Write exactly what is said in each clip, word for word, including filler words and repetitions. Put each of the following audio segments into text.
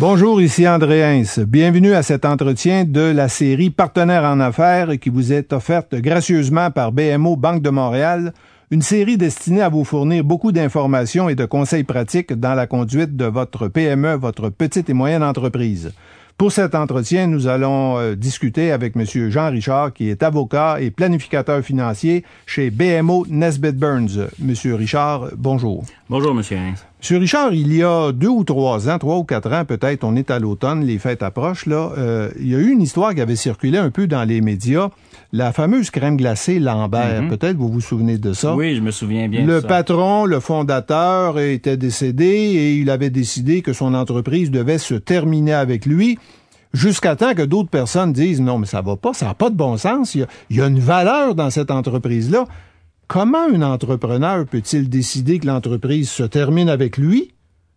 Bonjour, ici André Hens. Bienvenue à cet entretien de la série Partenaires en affaires qui vous est offerte gracieusement par B M O Banque de Montréal, une série destinée à vous fournir beaucoup d'informations et de conseils pratiques dans la conduite de votre P M E, votre petite et moyenne entreprise. Pour cet entretien, nous allons euh, discuter avec M. Jean Richard, qui est avocat et planificateur financier chez B M O Nesbitt Burns. M. Richard, bonjour. Bonjour, M. Hens. M. Richard, il y a deux ou trois ans, trois ou quatre ans peut-être, on est à l'automne, les fêtes approchent, là, euh, il y a eu une histoire qui avait circulé un peu dans les médias, la fameuse crème glacée Lambert. Mm-hmm. Peut-être vous vous souvenez de ça. Oui, je me souviens bien Le de ça. patron, le fondateur, était décédé et il avait décidé que son entreprise devait se terminer avec lui, jusqu'à temps que d'autres personnes disent « Non, mais ça va pas, ça n'a pas de bon sens, il y a, il y a une valeur dans cette entreprise-là. » Comment un entrepreneur peut-il décider que l'entreprise se termine avec lui?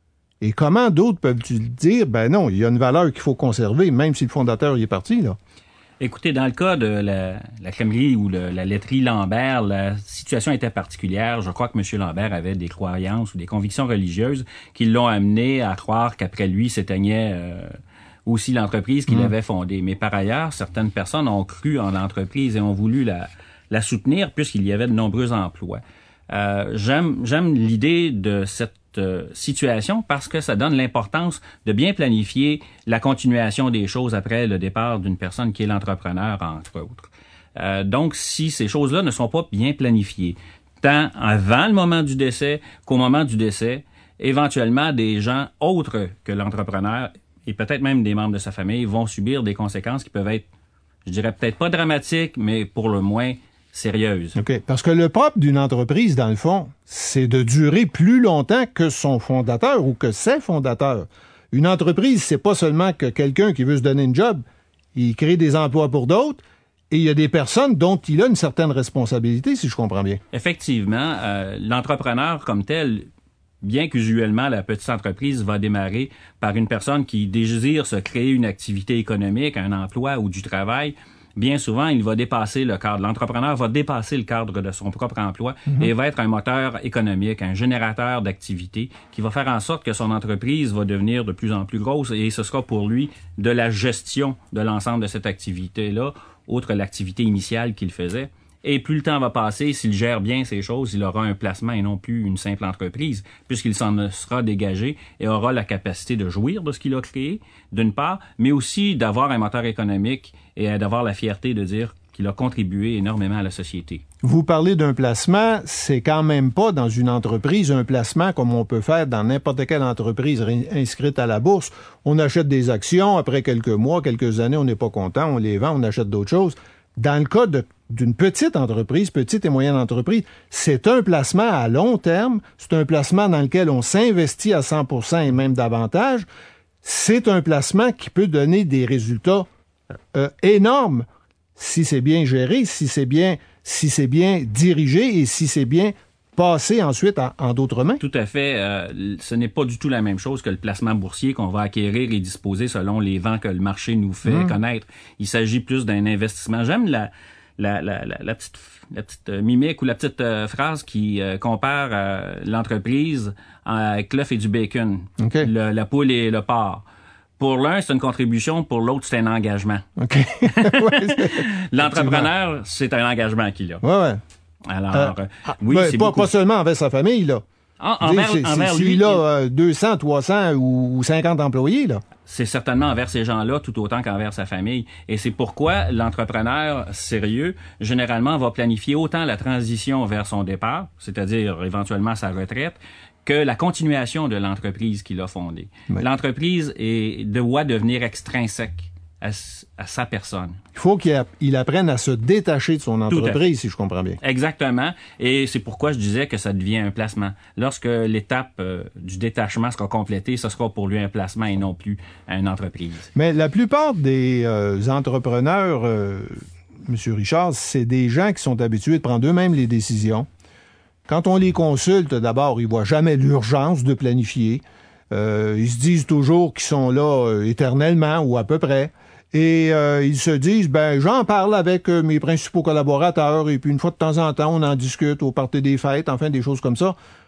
Et comment d'autres peuvent-ils dire, ben non, il y a une valeur qu'il faut conserver, même si le fondateur y est parti, là? Écoutez, dans le cas de la, la crèmerie ou le, la laiterie Lambert, la situation était particulière. Je crois que M. Lambert avait des croyances ou des convictions religieuses qui l'ont amené à croire qu'après lui s'éteignait euh, aussi l'entreprise qu'il mmh. avait fondée. Mais par ailleurs, certaines personnes ont cru en l'entreprise et ont voulu la... la soutenir puisqu'il y avait de nombreux emplois. Euh, j'aime, j'aime l'idée de cette euh, situation parce que ça donne l'importance de bien planifier la continuation des choses après le départ d'une personne qui est l'entrepreneur, entre autres. Euh, donc, si ces choses-là ne sont pas bien planifiées, tant avant le moment du décès qu'au moment du décès, éventuellement, des gens autres que l'entrepreneur et peut-être même des membres de sa famille vont subir des conséquences qui peuvent être, je dirais peut-être pas dramatiques, mais pour le moins sérieuse. OK. Parce que le propre d'une entreprise, dans le fond, c'est de durer plus longtemps que son fondateur ou que ses fondateurs. Une entreprise, c'est pas seulement que quelqu'un qui veut se donner une job, il crée des emplois pour d'autres et il y a des personnes dont il a une certaine responsabilité, si je comprends bien. Effectivement, euh, l'entrepreneur comme tel, bien qu'usuellement la petite entreprise va démarrer par une personne qui désire se créer une activité économique, un emploi ou du travail, bien souvent, il va dépasser le cadre. L'entrepreneur va dépasser le cadre de son propre emploi mm-hmm. et va être un moteur économique, un générateur d'activité qui va faire en sorte que son entreprise va devenir de plus en plus grosse et ce sera pour lui de la gestion de l'ensemble de cette activité-là, outre l'activité initiale qu'il faisait. Et plus le temps va passer, s'il gère bien ces choses, il aura un placement et non plus une simple entreprise, puisqu'il s'en sera dégagé et aura la capacité de jouir de ce qu'il a créé, d'une part, mais aussi d'avoir un moteur économique et d'avoir la fierté de dire qu'il a contribué énormément à la société. Vous parlez d'un placement, c'est quand même pas dans une entreprise un placement comme on peut faire dans n'importe quelle entreprise inscrite à la bourse. On achète des actions, après quelques mois, quelques années, on n'est pas content, on les vend, on achète d'autres choses. Dans le cas de, d'une petite entreprise, petite et moyenne entreprise, c'est un placement à long terme, c'est un placement dans lequel on s'investit à cent pour cent et même davantage. C'est un placement qui peut donner des résultats euh, énormes si c'est bien géré, si c'est bien, si c'est bien dirigé et si c'est bien passé ensuite en, en d'autres mains. Tout à fait. Euh, ce n'est pas du tout la même chose que le placement boursier qu'on va acquérir et disposer selon les vents que le marché nous fait mmh. connaître. Il s'agit plus d'un investissement. J'aime la, la, la, la, la petite, la petite mimique ou la petite euh, phrase qui euh, compare euh, l'entreprise avec l'œuf et du bacon, okay. le, la poule et le porc. Pour l'un, c'est une contribution, pour l'autre, c'est un engagement. OK. ouais, L'entrepreneur, c'est un engagement qu'il a. Ouais, ouais. Alors, euh, euh, oui, ben, c'est pas, beaucoup... pas seulement envers sa famille, là. Ah, envers, c'est, envers c'est, lui. S'il a euh, deux cents, trois cents ou cinquante employés, là. C'est certainement envers ces gens-là tout autant qu'envers sa famille. Et c'est pourquoi l'entrepreneur sérieux, généralement, va planifier autant la transition vers son départ, c'est-à-dire éventuellement sa retraite, que la continuation de l'entreprise qu'il a fondée. Oui. L'entreprise est, doit devenir extrinsèque à, à sa personne. Il faut qu'il il apprenne à se détacher de son entreprise, si je comprends bien. Exactement. Et c'est pourquoi je disais que ça devient un placement. Lorsque l'étape euh, du détachement sera complétée, ce sera pour lui un placement et non plus une entreprise. Mais la plupart des euh, entrepreneurs, euh, M. Richard, c'est des gens qui sont habitués de prendre eux-mêmes les décisions. Quand on les consulte, d'abord, ils voient jamais l'urgence de planifier. Euh, ils se disent toujours qu'ils sont là euh, éternellement ou à peu près. Et euh, ils se disent, ben j'en parle avec euh, mes principaux collaborateurs et puis une fois de temps en temps, on en discute au party des fêtes, enfin des choses comme ça.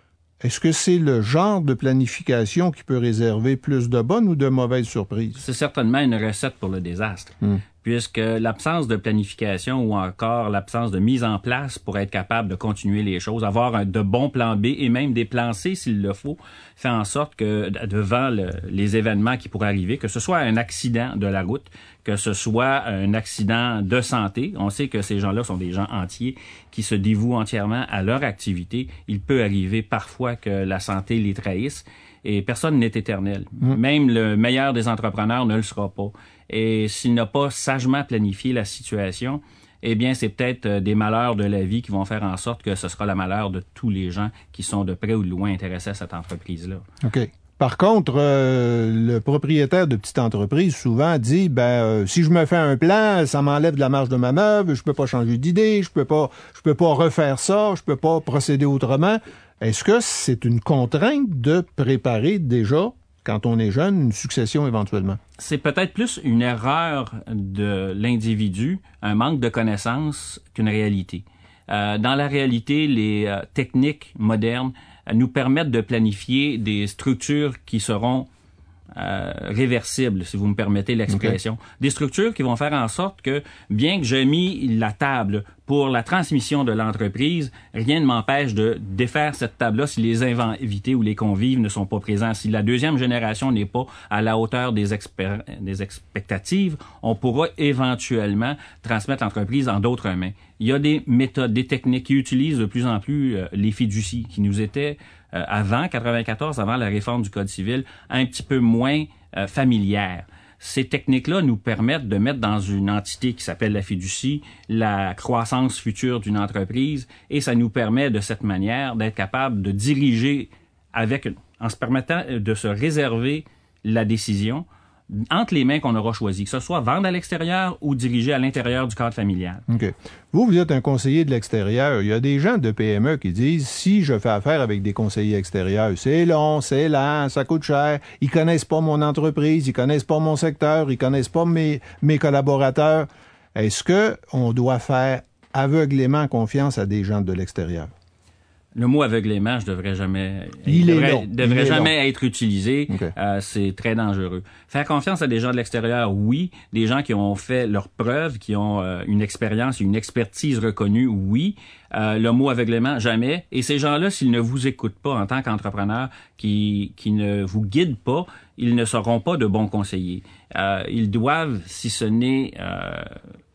Est-ce que c'est le genre de planification qui peut réserver plus de bonnes ou de mauvaises surprises? C'est certainement une recette pour le désastre, mmh. puisque l'absence de planification ou encore l'absence de mise en place pour être capable de continuer les choses, avoir un, de bons plans B et même des plans C s'il le faut, fait en sorte que devant le, les événements qui pourraient arriver, que ce soit un accident de la route, que ce soit un accident de santé, on sait que ces gens-là sont des gens entiers qui se dévouent entièrement à leur activité. Il peut arriver parfois que la santé les trahisse et personne n'est éternel. Mmh. Même le meilleur des entrepreneurs ne le sera pas. Et s'il n'a pas sagement planifié la situation, eh bien, c'est peut-être des malheurs de la vie qui vont faire en sorte que ce sera le malheur de tous les gens qui sont de près ou de loin intéressés à cette entreprise-là. OK. Par contre, euh, le propriétaire de petite entreprise souvent dit ben euh, si je me fais un plan, ça m'enlève de la marge de manœuvre, je peux pas changer d'idée, je peux pas je peux pas refaire ça, je peux pas procéder autrement. Est-ce que c'est une contrainte de préparer déjà, quand on est jeune, une succession éventuellement? C'est peut-être plus une erreur de l'individu, un manque de connaissances qu'une réalité. Euh, dans la réalité, les euh, techniques modernes nous permettent de planifier des structures qui seront euh, réversibles, si vous me permettez l'expression. Okay. Des structures qui vont faire en sorte que, bien que j'ai mis la table pour la transmission de l'entreprise, rien ne m'empêche de défaire cette table-là si les invités ou les convives ne sont pas présents. Si la deuxième génération n'est pas à la hauteur des, expér- des expectatives, on pourra éventuellement transmettre l'entreprise en d'autres mains. Il y a des méthodes, des techniques qui utilisent de plus en plus euh, les fiducies, qui nous étaient, euh, avant quatre-vingt-quatorze, avant la réforme du Code civil, un petit peu moins euh, familières. Ces techniques-là nous permettent de mettre dans une entité qui s'appelle la fiducie la croissance future d'une entreprise et ça nous permet de cette manière d'être capable de diriger avec, en se permettant de se réserver la décision entre les mains qu'on aura choisies, que ce soit vendre à l'extérieur ou diriger à l'intérieur du cadre familial. OK. Vous, vous êtes un conseiller de l'extérieur. Il y a des gens de P M E qui disent, si je fais affaire avec des conseillers extérieurs, c'est long, c'est lent, ça coûte cher, ils connaissent pas mon entreprise, ils connaissent pas mon secteur, ils connaissent pas mes, mes collaborateurs. Est-ce que on doit faire aveuglément confiance à des gens de l'extérieur? Le mot aveuglément, je devrais jamais, il devrait, est long. devrait il jamais est être utilisé. Okay. Euh, c'est très dangereux. Faire confiance à des gens de l'extérieur, oui. Des gens qui ont fait leurs preuves, qui ont euh, une expérience, une expertise reconnue, oui. Euh, le mot aveuglément, jamais. Et ces gens-là, s'ils ne vous écoutent pas en tant qu'entrepreneur, qui, qui ne vous guident pas, ils ne seront pas de bons conseillers. Euh, ils doivent, si ce n'est euh,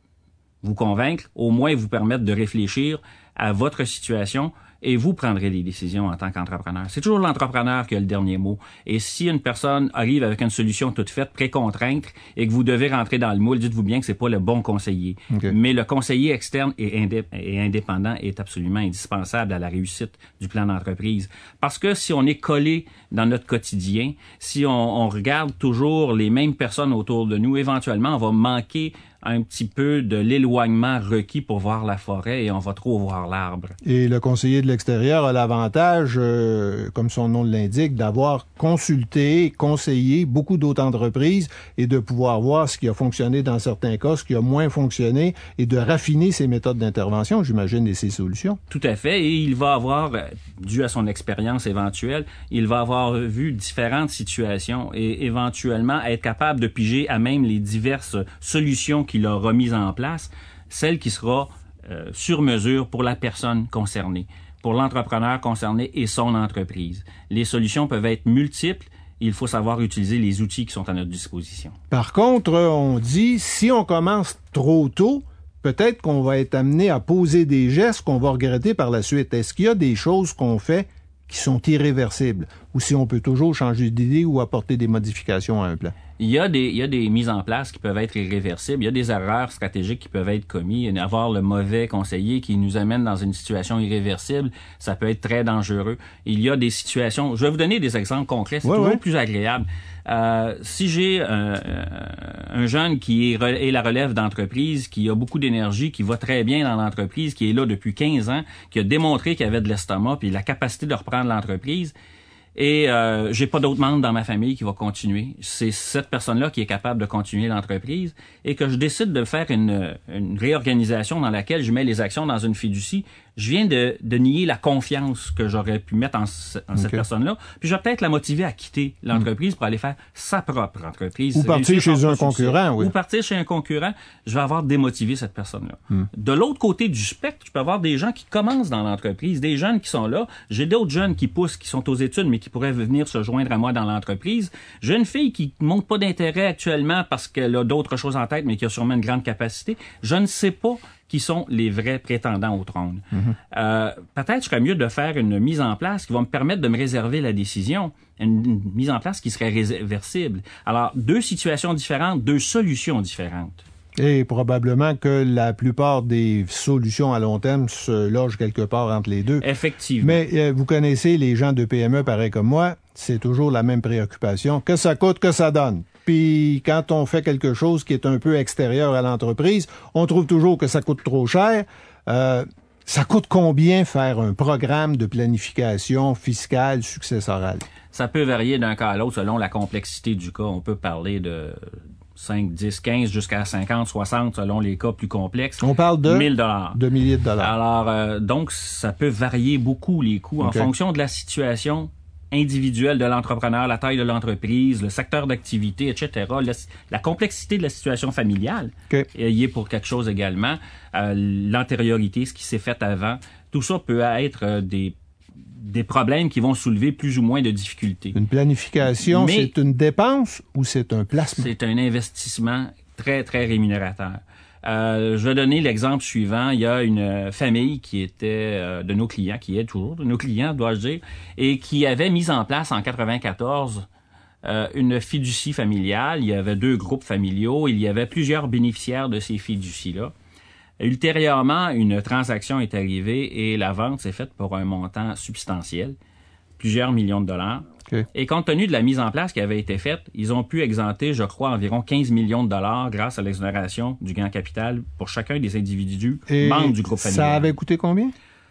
vous convaincre, au moins vous permettre de réfléchir à votre situation et vous prendrez des décisions en tant qu'entrepreneur. C'est toujours l'entrepreneur qui a le dernier mot. Et si une personne arrive avec une solution toute faite, pré-contrainte, et que vous devez rentrer dans le moule, dites-vous bien que c'est pas le bon conseiller. Okay. Mais le conseiller externe et, indép- et indépendant est absolument indispensable à la réussite du plan d'entreprise. Parce que si on est collé dans notre quotidien, si on, on regarde toujours les mêmes personnes autour de nous, éventuellement, on va manquer un petit peu de l'éloignement requis pour voir la forêt et on va trop voir l'arbre. Et le conseiller de l'extérieur a l'avantage, euh, comme son nom l'indique, d'avoir consulté, conseillé beaucoup d'autres entreprises et de pouvoir voir ce qui a fonctionné dans certains cas, ce qui a moins fonctionné et de raffiner ses méthodes d'intervention, j'imagine, et ses solutions. Tout à fait. Et il va avoir, dû à son expérience éventuelle, il va avoir vu différentes situations et éventuellement être capable de piger à même les diverses solutions qu'il a remises en place, celle qui sera euh, sur mesure pour la personne concernée, pour l'entrepreneur concerné et son entreprise. Les solutions peuvent être multiples. Il faut savoir utiliser les outils qui sont à notre disposition. Par contre, on dit, si on commence trop tôt, peut-être qu'on va être amené à poser des gestes qu'on va regretter par la suite. Est-ce qu'il y a des choses qu'on fait qui sont irréversibles, ou si on peut toujours changer d'idée ou apporter des modifications à un plan? Il y a des, il y a des mises en place qui peuvent être irréversibles. Il y a des erreurs stratégiques qui peuvent être commises. Avoir le mauvais conseiller qui nous amène dans une situation irréversible, ça peut être très dangereux. Il y a des situations... Je vais vous donner des exemples concrets. C'est ouais, toujours ouais. plus agréable. Euh, si j'ai un, un jeune qui est, est la relève d'entreprise, qui a beaucoup d'énergie, qui va très bien dans l'entreprise, qui est là depuis quinze ans, qui a démontré qu'il avait de l'estomac puis la capacité de reprendre l'entreprise, et euh, j'ai pas d'autres membres dans ma famille qui va continuer. C'est cette personne-là qui est capable de continuer l'entreprise et que je décide de faire une, une réorganisation dans laquelle je mets les actions dans une fiducie. je viens de, de nier la confiance que j'aurais pu mettre en, en cette okay. personne-là. Puis je vais peut-être la motiver à quitter l'entreprise mmh. pour aller faire sa propre entreprise. Ou partir chez un concurrent, oui. Ou partir chez un concurrent. Je vais avoir démotivé cette personne-là. Mmh. De l'autre côté du spectre, je peux avoir des gens qui commencent dans l'entreprise, des jeunes qui sont là. J'ai d'autres jeunes qui poussent, qui sont aux études, mais qui pourraient venir se joindre à moi dans l'entreprise. J'ai une fille qui ne montre pas d'intérêt actuellement parce qu'elle a d'autres choses en tête, mais qui a sûrement une grande capacité. Je ne sais pas qui sont les vrais prétendants au trône. Mm-hmm. Euh, peut-être je serais mieux de faire une mise en place qui va me permettre de me réserver la décision, une, une mise en place qui serait réversible. Alors, deux situations différentes, deux solutions différentes. Et probablement que la plupart des solutions à long terme se logent quelque part entre les deux. Effectivement. Mais euh, vous connaissez les gens de P M E pareil comme moi, c'est toujours la même préoccupation. Que ça coûte, que ça donne. Puis quand on fait quelque chose qui est un peu extérieur à l'entreprise, on trouve toujours que ça coûte trop cher. Euh, ça coûte combien faire un programme de planification fiscale successorale? Ça peut varier d'un cas à l'autre selon la complexité du cas. On peut parler de cinq, dix, quinze, jusqu'à cinquante, soixante, selon les cas plus complexes. On parle de mille dollars. De milliers de dollars. Alors, euh, donc, ça peut varier beaucoup les coûts okay. en fonction de la situation individuelle de l'entrepreneur, la taille de l'entreprise, le secteur d'activité, et cetera. La, la complexité de la situation familiale okay. y est pour quelque chose également. Euh, l'antériorité, ce qui s'est fait avant, tout ça peut être euh, des des problèmes qui vont soulever plus ou moins de difficultés. Une planification, mais c'est une dépense ou c'est un placement? C'est un investissement très, très rémunérateur. Euh, je vais donner l'exemple suivant. Il y a une famille qui était euh, de nos clients, qui est toujours de nos clients, dois-je dire, et qui avait mis en place en quatre-vingt-quatorze euh, une fiducie familiale. Il y avait deux groupes familiaux. Il y avait plusieurs bénéficiaires de ces fiducies-là. Ultérieurement, une transaction est arrivée et la vente s'est faite pour un montant substantiel, plusieurs millions de dollars. Okay. Et compte tenu de la mise en place qui avait été faite, ils ont pu exempter, je crois, environ quinze millions de dollars grâce à l'exonération du gain capital pour chacun des individus et membres du groupe familial. Ça avait coûté combien?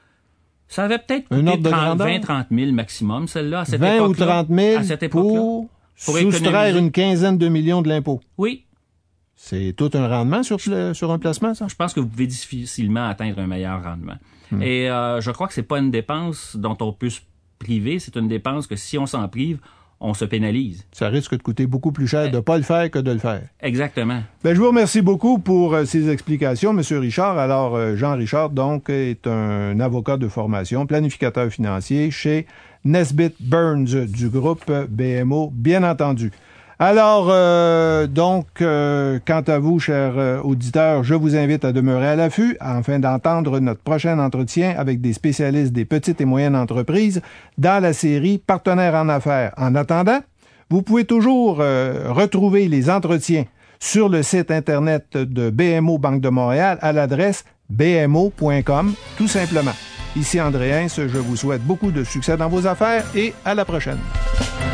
Ça avait peut-être coûté vingt à trente mille maximum, celle-là, à cette époque-là. vingt ou trente mille à cette époque-là, pour, pour soustraire une quinzaine de millions de l'impôt. Oui. C'est tout un rendement sur, le, sur un placement, ça? Je pense que vous pouvez difficilement atteindre un meilleur rendement. Hmm. Et euh, je crois que c'est pas une dépense dont on peut se priver, c'est une dépense que si on s'en prive, on se pénalise. Ça risque de coûter beaucoup plus cher de ne pas le faire que de le faire. Exactement. Ben, je vous remercie beaucoup pour euh, ces explications, M. Richard. Alors, euh, Jean Richard, donc, est un avocat de formation, planificateur financier chez Nesbitt Burns du groupe B M O, bien entendu. Alors, euh, donc, euh, quant à vous, chers euh, auditeurs, je vous invite à demeurer à l'affût afin d'entendre notre prochain entretien avec des spécialistes des petites et moyennes entreprises dans la série Partenaires en affaires. En attendant, vous pouvez toujours euh, retrouver les entretiens sur le site Internet de B M O Banque de Montréal à l'adresse b m o point com, tout simplement. Ici André Hens, je vous souhaite beaucoup de succès dans vos affaires et à la prochaine.